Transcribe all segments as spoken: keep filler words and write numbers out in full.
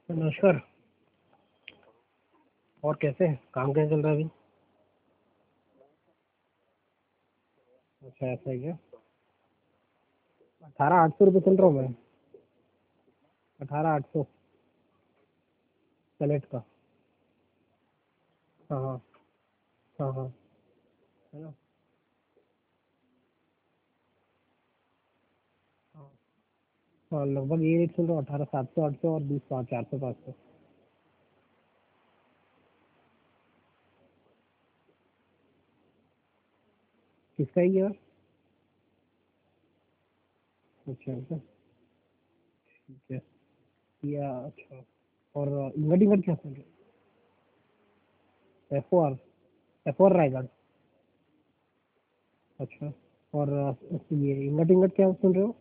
नमस्कार। और कैसे हैं? काम कैसे चल रहा है अभी? अच्छा, ऐसा है क्या? अठारह आठ सौ रुपये चल रहा हूँ मैं। अठारह आठ सौ। प्लेट का। हाँ हाँ। हाँ हाँ। है ना? हाँ हाँ, लगभग ये रेट चल रहा है, अठारह सात सौ, आठ सौ, और बीस पाँच, चार सौ, पाँच सौ। किसका ही है? अच्छा अच्छा। ठीक है। या अच्छा। और इंगट इंगट क्या सुन रहे हो? F O R. F O R Raigarh. अच्छा। और अ, ये इंगट इंगट क्या सुन रहे हो?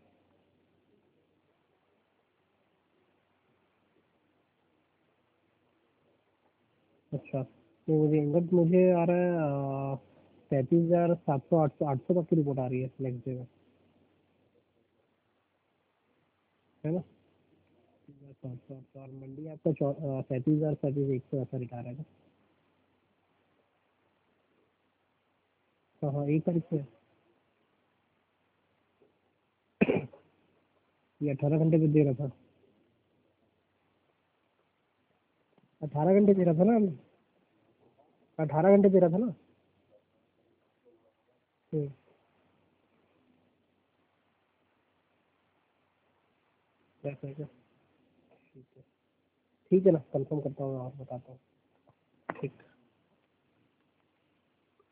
अच्छा, तो मुझे इंगट मुझे आ रहा है तैंतीस हजार सात सौ, आठ सौ, आठ सौ तक की रिपोर्ट आ रही है नेक्स्ट डे में। है ना? सात सौ, आठ सौ, और मंडी आपका सैंतीस हजार सैंतीस एक सौ ऐसा रिटायर है ना? हाँ हाँ, एक तारीख से। ये अठारह घंटे पे दे रहा था। अठारह घंटे दे रहा था ना हमें। अठारह घंटे दे रहा था ना। हम्म। ऐसा है क्या? ठीक है। ठीक है ना, कंफर्म करता हूँ और बताता हूँ। ठीक।